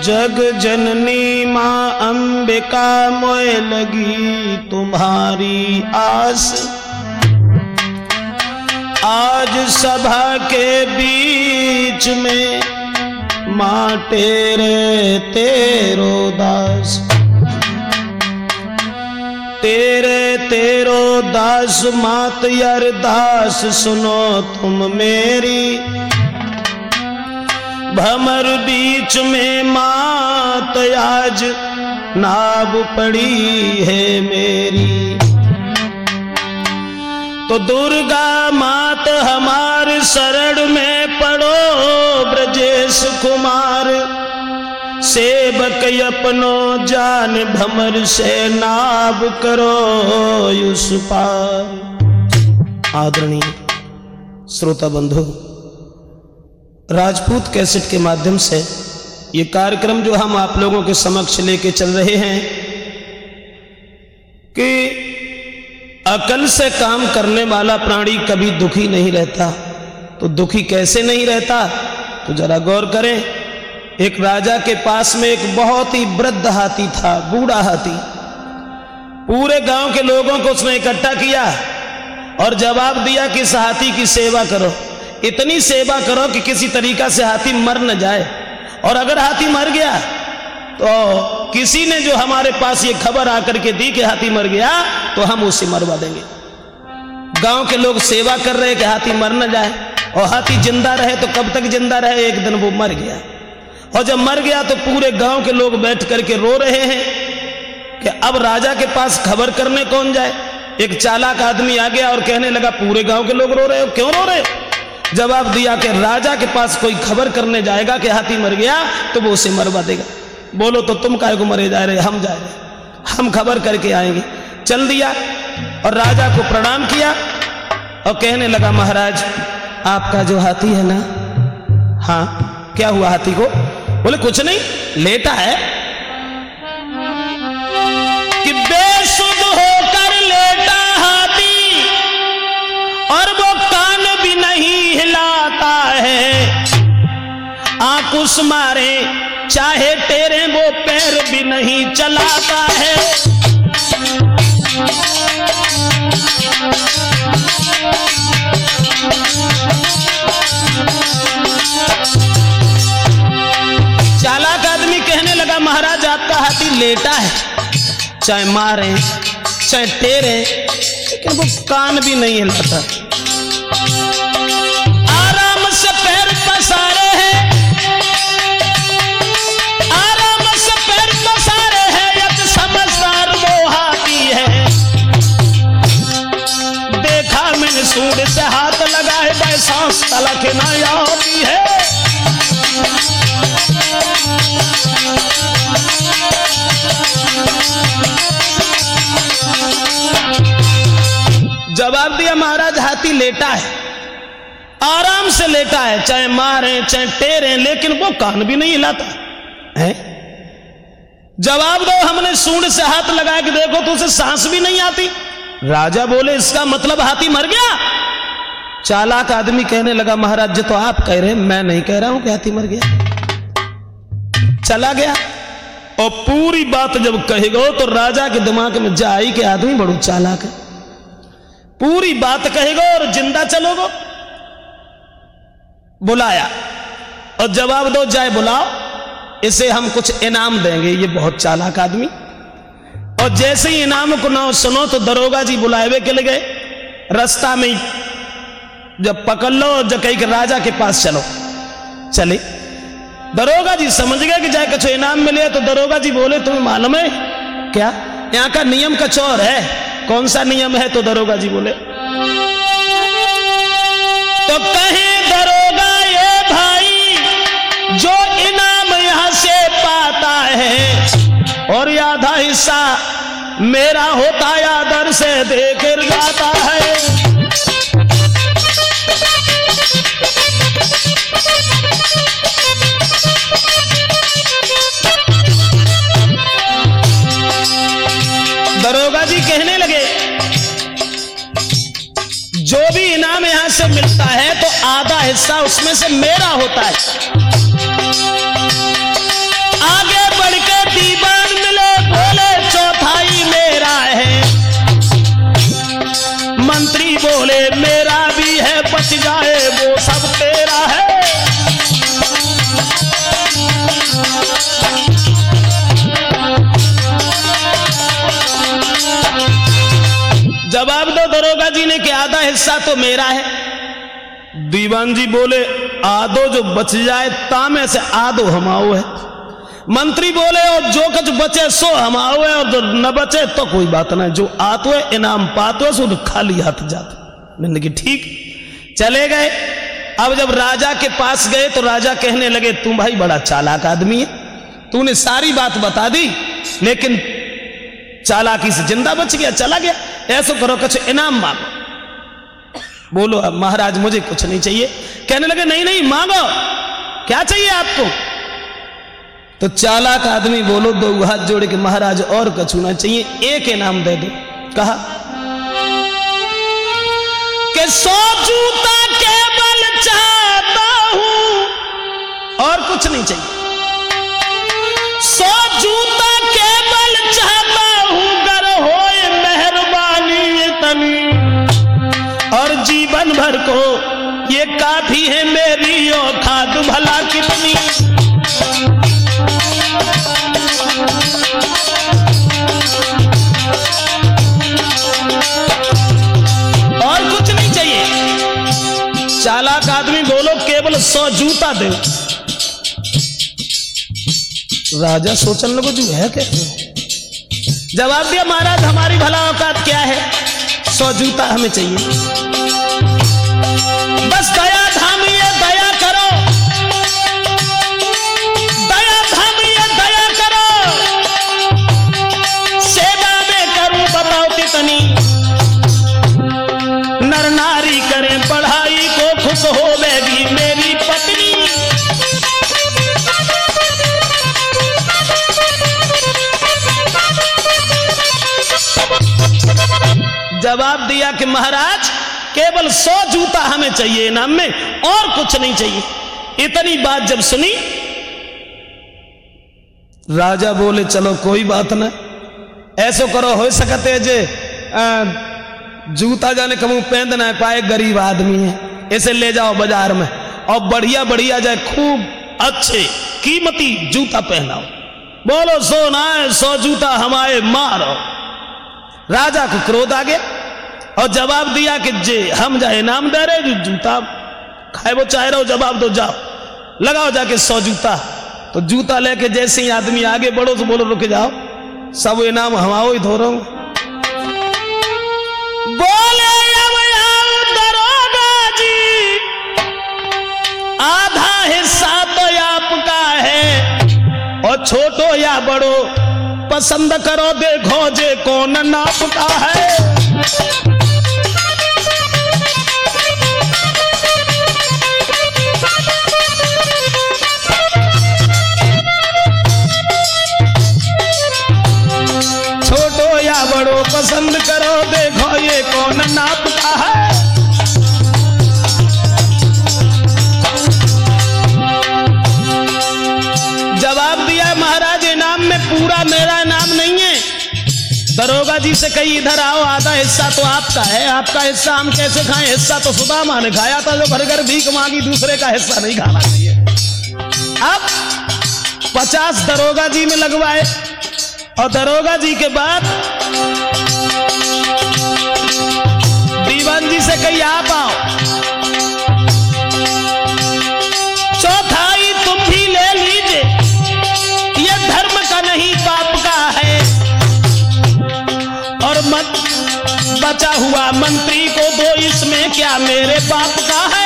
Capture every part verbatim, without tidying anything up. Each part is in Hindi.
जग जननी मां अंबिका मोए लगी तुम्हारी आस। आज सभा के बीच में मां तेरे तेरो दास, तेरे तेरो दास मात अरदास सुनो तुम मेरी। भमर बीच में मात आज नाव पड़ी है मेरी। तो दुर्गा मात हमार शरण में पड़ो ब्रजेश कुमार। सेवक अपनो जान भमर से नाव करो उस पार। आदरणीय श्रोता बंधु, राजपूत कैसेट के माध्यम से ये कार्यक्रम जो हम आप लोगों के समक्ष लेके चल रहे हैं कि अकल से काम करने वाला प्राणी कभी दुखी नहीं रहता। तो दुखी कैसे नहीं रहता, तो जरा गौर करें। एक राजा के पास में एक बहुत ही वृद्ध हाथी था, बूढ़ा हाथी। पूरे गांव के लोगों को उसने इकट्ठा किया और जवाब दिया कि इस हाथी की सेवा करो, इतनी सेवा करो कि किसी तरीका से हाथी मर न जाए। और अगर हाथी मर गया तो किसी ने जो हमारे पास ये खबर आकर के दी कि हाथी मर गया तो हम उसे मरवा देंगे। गांव के लोग सेवा कर रहे कि हाथी मर न जाए, और हाथी जिंदा रहे तो कब तक जिंदा रहे, एक दिन वो मर गया। और जब मर गया तो पूरे गांव के लोग बैठ करके रो रहे हैं कि अब राजा के पास खबर करने कौन जाए। एक चालाक आदमी आ गया और कहने लगा, पूरे गांव के लोग रो रहे हो, क्यों रो रहे हो? जवाब दिया कि राजा के पास कोई खबर करने जाएगा कि हाथी मर गया तो वो उसे मरवा देगा। बोलो तो तुम काहे को मरे जा रहे, हम जा रहे, हम खबर करके आएंगे। चल दिया और राजा को प्रणाम किया और कहने लगा, महाराज आपका जो हाथी है ना, हाँ क्या हुआ हाथी को? बोले कुछ नहीं, लेटा है। कि बेसुध होकर लेटा हाथी और वो कान भी नहीं हिलाता है। आंख उस मारे चाहे तेरे वो पैर भी नहीं चलाता है। चालाक आदमी कहने लगा, महाराज आपका हाथी लेटा है, चाहे मारे चाहे टेरे, लेकिन वो कान भी नहीं हिलाता। आराम से पैर पसारे हैं, आराम से पैर पसारे हैं, यत समझदार वो हाथी है। देखा मैंने सूंड से हाथ लगाए, भाई सांस तलक न आती है। जवाब दिया, महाराज हाथी लेटा है, आराम से लेटा है, चाहे मारे चाहे टेरे, लेकिन वो कान भी नहीं हिलाता है। जवाब दो, हमने सूंड से हाथ लगाया कि देखो तो उसे सांस भी नहीं आती। राजा बोले, इसका मतलब हाथी मर गया? चालाक आदमी कहने लगा, महाराज जी तो आप कह रहे हैं, मैं नहीं कह रहा हूं कि हाथी मर गया। चला गया और पूरी बात जब कहेगा तो राजा के दिमाग में जाई कि आदमी बड़ू चालाक है। पूरी बात कहेगा और जिंदा चलोगो। बुलाया और जवाब दो, जाए बुलाओ, इसे हम कुछ इनाम देंगे, ये बहुत चालाक आदमी। और जैसे ही इनाम को ना सुनो तो दरोगा जी बुलाए के ले गए। रास्ता में जब पकड़ लो और जब कही कि राजा के पास चलो, चले। दरोगा जी समझ गए कि जाए कुछ इनाम मिले। तो दरोगा जी बोले, तुम्हें मालूम है क्या, यहाँ का नियम कुछ और है। कौन सा नियम है? तो दरोगा जी बोले, तो कहे दरोगा ये भाई, जो इनाम यहां से पाता है और आधा हिस्सा मेरा होता है, आदर से देकर जाता है। दरोगा जी कहने लगे, जो भी इनाम यहां से मिलता है तो आधा हिस्सा उसमें से मेरा होता है। बच जाए वो सब तेरा है। जवाब दो दरोगा जी ने कि आधा हिस्सा तो मेरा है। दीवान जी बोले आधो जो बच जाए तामे से आधो हमाओ है। मंत्री बोले और जो कुछ बचे सो हमाओ है और जो न बचे तो कोई बात नहीं, जो आतो है इनाम पातो है सो खाली हाथ जाते। मैंने कहा ठीक, चले गए। अब जब राजा के पास गए तो राजा कहने लगे तुम भाई बड़ा चालाक आदमी है, तूने सारी बात बता दी लेकिन चालाकी से जिंदा बच गया, चला गया। ऐसा करो कुछ इनाम मांगो। बोलो अब महाराज मुझे कुछ नहीं चाहिए। कहने लगे नहीं नहीं मांगो, क्या चाहिए आपको? तो चालाक आदमी बोलो दो हाथ जोड़ के महाराज और कुछ ना चाहिए, एक इनाम दे दो। कहा कि सौ जूता केवल चाहता हूं और कुछ नहीं चाहिए। सौ जूता केवल चाहता हूं गर होए मेहरबानी इतनी, और जीवन भर को ये काफी है मेरी औकात भला कितनी। और कुछ नहीं चाहिए। चालाक आदमी बोलो केवल सौ जूता दे। राजा सोचने लगो जो है क्या? जवाब दिया महाराज हमारी भला औकात क्या है, सौ जूता हमें चाहिए। बस दया धामिए दया करो, दया धामिए दया करो, सेवा में करूं बताओ कितनी। नर नारी करें पढ़ाई को खुश होवेगी मेरी पत्नी। जवाब दिया कि महाराज केवल सौ जूता हमें चाहिए इनाम में, और कुछ नहीं चाहिए। इतनी बात जब सुनी राजा बोले चलो कोई बात ना, ऐसो करो हो सकते जे जूता जाने कबू पहन ना पाए, गरीब आदमी है, इसे ले जाओ बाजार में और बढ़िया बढ़िया जाए खूब अच्छे कीमती जूता पहनाओ। बोलो सो ना सौ जूता हमारे मारो। राजा को क्रोध आ गया और जवाब दिया कि जे हम जाए इनाम दे रहे, जो जूता खाए वो चाहे रहो, जवाब दो जाओ लगाओ जाके सौ जूता। तो जूता लेके जैसे ही आदमी आगे बढ़ो तो बोलो रुक जाओ, सब इनाम हमाओ ही धो रहा हूं। बोले दरोगा जी आधा हिस्सा तो आपका है और छोटो या बड़ो पसंद करो देखो जे कौन नापता है। छोटो या बड़ो पसंद करो देखो ये कौन नापता है। जवाब दिया महाराज इनाम में पूरा मेरा इनाम नहीं है। दरोगा जी से कही इधर आओ, आधा हिस्सा तो आपका है, आपका हिस्सा हम कैसे खाएं? हिस्सा तो सुदामा ने खाया था जो घर घर भीख मांगी, दूसरे का हिस्सा नहीं खाना चाहिए। अब पचास दरोगा जी में लगवाए और दरोगा जी के बाद दीवान जी से कही आप आओ, चौथाई तुम भी ले लीजिए, ये धर्म का नहीं पाप का है, और मत बचा हुआ मंत्री को दो, इसमें क्या मेरे पाप का है।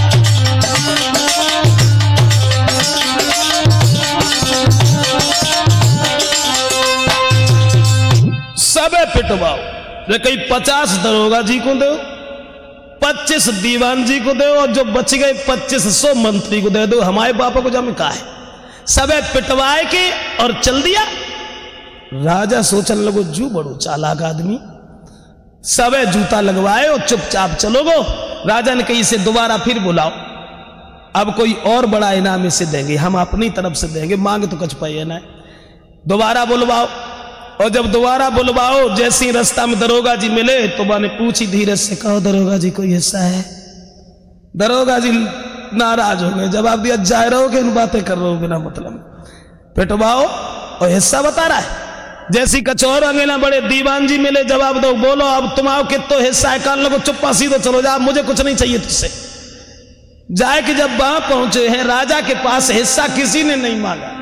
सबे पिटवाओ, कई पचास दरोगा जी को दो, पच्चीस दीवान जी को दो और जो बच गए पच्चीस सौ मंत्री को दे दो, हमारे पापा को जम का है। सबे पिटवाए के और चल दिया। राजा सोचने लगो जू बड़ो चालाक आदमी, सबे जूता लगवाए और चुपचाप चलो गो। राजा ने कही इसे दोबारा फिर बुलाओ, अब कोई और बड़ा इनाम इसे देंगे, हम अपनी तरफ से देंगे, मांग तो कुछ पाइए ना। दोबारा बुलवाओ, और जब दोबारा बुलवाओ जैसे ही रास्ता में दरोगा जी मिले तो मैंने पूछी धीरे से, कहो दरोगा जी कोई हिस्सा है? दरोगा जी नाराज हो गए, जवाब दिया जाए रहो कि इन बातें कर रहे हो बिना मतलब, पिटवाओ और हिस्सा बता रहा है। जैसी कचौर अंगेला बड़े दीवान जी मिले, जवाब दो, बोलो अब तुम आओ, कितो हिस्सा है, कान लोगो चुप्पा सीधो चलो जा, मुझे कुछ नहीं चाहिए तुझसे। जाए कि जब वहां पहुंचे हैं राजा के पास, हिस्सा किसी ने नहीं मांगा,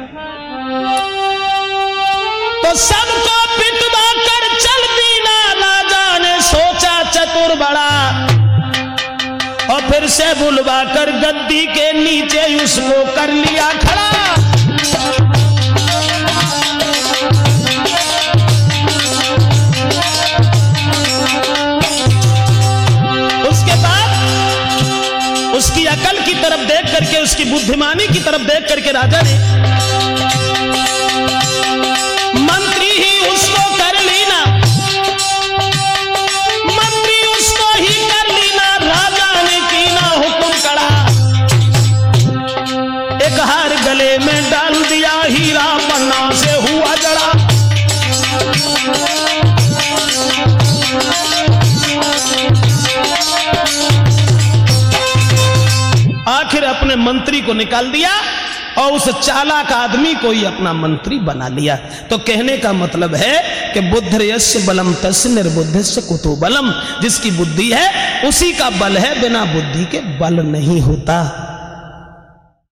तो सबको पिटवा कर चल दीना। राजा ने सोचा चतुर बड़ा, और फिर से बुलवा कर गद्दी के नीचे उसको कर लिया खड़ा। उसके बाद उसकी अकल की तरफ देख करके, उसकी बुद्धिमानी की तरफ देख करके राजा ने मंत्री ही उसको कर लेना, मंत्री उसको ही कर लेना। राजा ने कीना हुक्म करा, एक हार गले में डाल दिया, हीरा पन्ना से हुआ जड़ा। आखिर अपने मंत्री को निकाल दिया और उस चालाक आदमी को ही अपना मंत्री बना लिया। तो कहने का मतलब है कि बुद्धिर्यस्य बलम तस्य निर्बुद्धिस्य कुतो बलम, जिसकी बुद्धि है उसी का बल है, बिना बुद्धि के बल नहीं होता।